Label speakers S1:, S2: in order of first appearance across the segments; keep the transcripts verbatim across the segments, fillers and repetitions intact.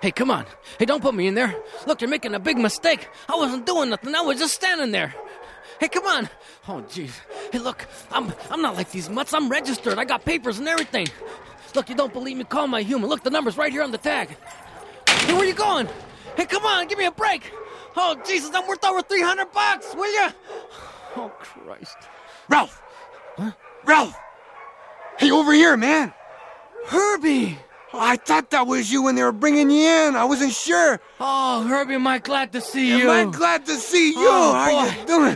S1: Hey, come on. Hey, don't put me in there. Look, you're making a big mistake. I wasn't doing nothing. I was just standing there. Hey, come on. Oh, jeez. Hey, look, I'm I'm not like these mutts. I'm registered. I got papers and everything. Look, you don't believe me? Call my human. Look, the number's right here on the tag. Hey, where you going? Hey, come on. Give me a break. Oh, Jesus, I'm worth over three hundred bucks. Will you? Oh, Christ.
S2: Ralph!
S1: Huh?
S2: Ralph! Hey, over here, man.
S1: Herbie!
S2: Oh, I thought that was you when they were bringing you in. I wasn't sure.
S1: Oh, Herbie, am I glad to see you.
S2: Am I glad to see you?
S1: Oh,
S2: How
S1: boy.
S2: you doing?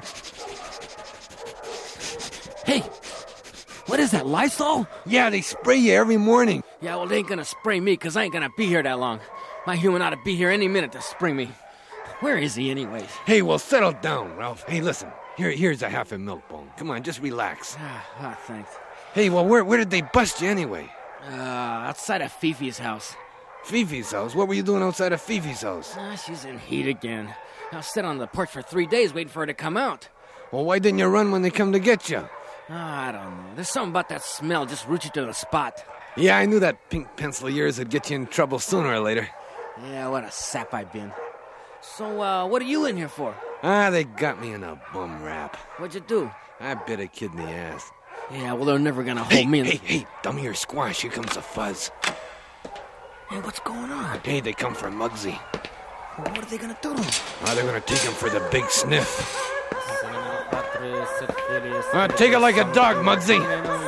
S1: Hey, what is that, Lysol?
S2: Yeah, they spray you every morning.
S1: Yeah, well, they ain't gonna spray me, because I ain't gonna be here that long. My human ought to be here any minute to spring me. Where is he, anyways?
S2: Hey, well, settle down, Ralph. Hey, listen. Here, here's a half a milk bone. Come on, just relax.
S1: Ah, ah, thanks.
S2: Hey, well, where, where did they bust you anyway?
S1: Uh, outside of Fifi's house.
S2: Fifi's house? What were you doing outside of Fifi's house?
S1: Ah, she's in heat again. I was sitting on the porch for three days waiting for her to come out.
S2: Well, why didn't you run when they come to get you?
S1: Ah, I don't know. There's something about that smell just roots you to the spot.
S2: Yeah, I knew that pink pencil of yours would get you in trouble sooner or later.
S1: Yeah, what a sap I've been. So, uh, what are you in here for?
S2: Ah, they got me in a bum rap.
S1: What'd you do?
S2: I bit a kid in the ass.
S1: Yeah, well, they're never gonna hold
S2: Hey,
S1: me in
S2: hey,
S1: the...
S2: hey, dummy your squash. Here comes a fuzz.
S1: Hey, what's going on?
S2: Hey, they come for Muggsy.
S1: Well, what are they gonna do to him?
S2: Ah, they're gonna take him for the big sniff. Ah, take it like a dog, Muggsy.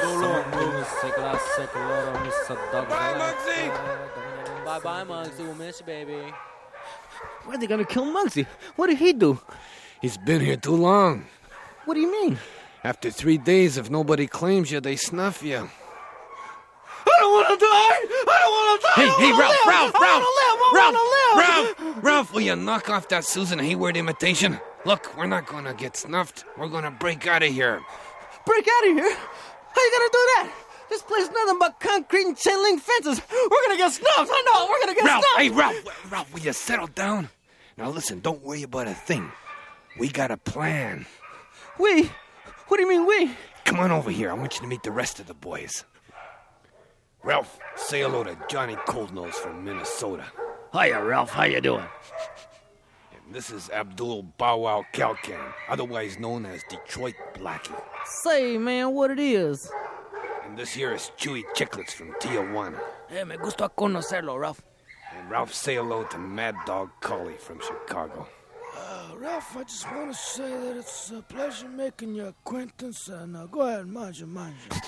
S2: Bye, Muggsy.
S1: Bye-bye, Muggsy. We'll miss you, baby. Why are they gonna kill Muggsy? What did he do?
S2: He's been here too long.
S1: What do you mean?
S2: After three days, if nobody claims you, they snuff you.
S1: I don't want to die! I don't want to die!
S2: Hey, hey, Ralph, Ralph, Ralph!
S1: Ralph!
S2: Ralph, Ralph, will you knock off that Susan Hayward imitation? Look, we're not gonna get snuffed. We're gonna break out of here.
S1: Break out of here? How you gonna do that? This place is nothing but concrete and chain link fences. We're gonna get snuffed. I know, we're gonna get
S2: Ralph,
S1: snuffed.
S2: hey, Ralph, Ralph, will you settle down? Now listen, don't worry about a thing. We got a plan.
S1: We? What do you mean we?
S2: Come on over here. I want you to meet the rest of the boys. Ralph, say hello to Johnny Coldnose from Minnesota.
S1: Hiya, Ralph. How you doing?
S2: And this is Abdul Bow Wow Kalkan, otherwise known as Detroit Blackie.
S1: Say, man, what it is?
S2: And this here is Chewy Chicklets from Tijuana.
S1: Hey, me gusta conocerlo, Ralph.
S2: And Ralph, say hello to Mad Dog Collie from Chicago.
S3: Uh, Ralph, I just want to say that it's a pleasure making your acquaintance, and uh, go ahead, mind you, mind you.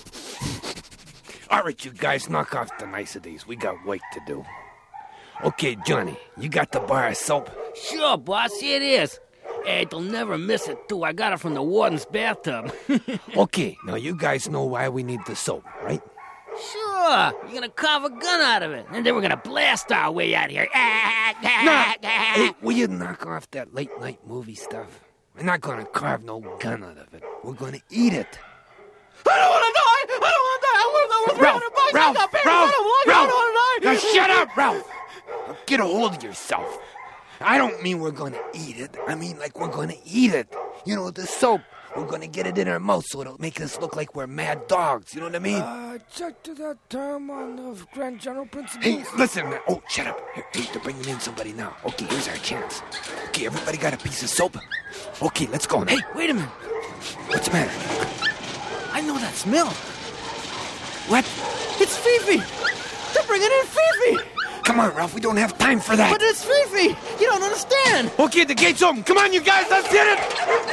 S2: All right, you guys, knock off the niceties. We got work to do. Okay, Johnny, you got the bar of soap?
S1: Sure, boss, here it is. Hey, they'll never miss it, too. I got it from the warden's bathtub.
S2: Okay, now you guys know why we need the soap, right?
S1: Sure. You're gonna carve a gun out of it, and then we're gonna blast our way out of here.
S2: Nah, hey, will you knock off that late-night movie stuff? We're not gonna carve no gun out of it. We're gonna eat it.
S1: I don't wanna die! I don't wanna die! I wanna know
S2: Ralph,
S1: bucks.
S2: Ralph,
S1: I got papers.
S2: Ralph,
S1: I don't want
S2: Ralph,
S1: I don't wanna die!
S2: Now shut up, Ralph! Now get a hold of yourself. I don't mean we're gonna eat it. I mean like we're gonna eat it. You know, the soap. We're gonna get it in our mouth so it'll make us look like we're mad dogs. You know what I mean?
S3: Uh, check to that term on the Grand General Principles.
S2: Hey, listen, man. Oh, shut up. Here, hey, they're bringing in somebody now. Okay, here's our chance. Okay, everybody got a piece of soap? Okay, let's go now.
S1: Hey, wait a minute.
S2: What's the matter?
S1: I know that smell.
S2: What?
S1: It's Fifi. They're bringing in Fifi.
S2: Come on, Ralph. We don't have time for that.
S1: But it's Fifi. You don't understand.
S2: Okay, the gate's open. Come on, you guys. Let's hit it.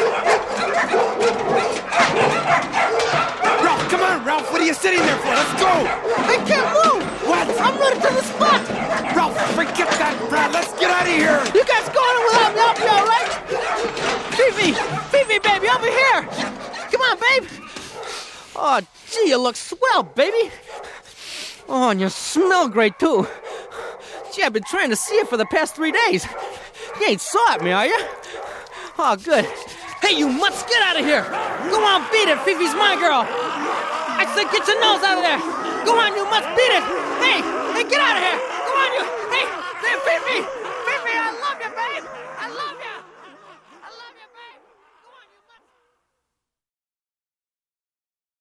S2: Ralph, come on, Ralph. What are you sitting there for? Let's go.
S1: I can't move.
S2: What?
S1: I'm running to the spot.
S2: Ralph, forget that, Brad. Let's get out of here.
S1: You guys going without me? I'll be all right. Fifi, Fifi, baby, over here. Come on, babe. Oh, gee, you look swell, baby. Oh, and you smell great, too. Gee, I've been trying to see you for the past three days. You ain't saw at me, are you? Oh, good. Hey, you mutts, get out of here. Go on, beat it. Fifi's my girl. I said get your nose out of there. Go on, you mutts, beat it. Hey, hey, get out of here. Go on, you. Hey, hey, Fifi. Fifi, I love you, babe.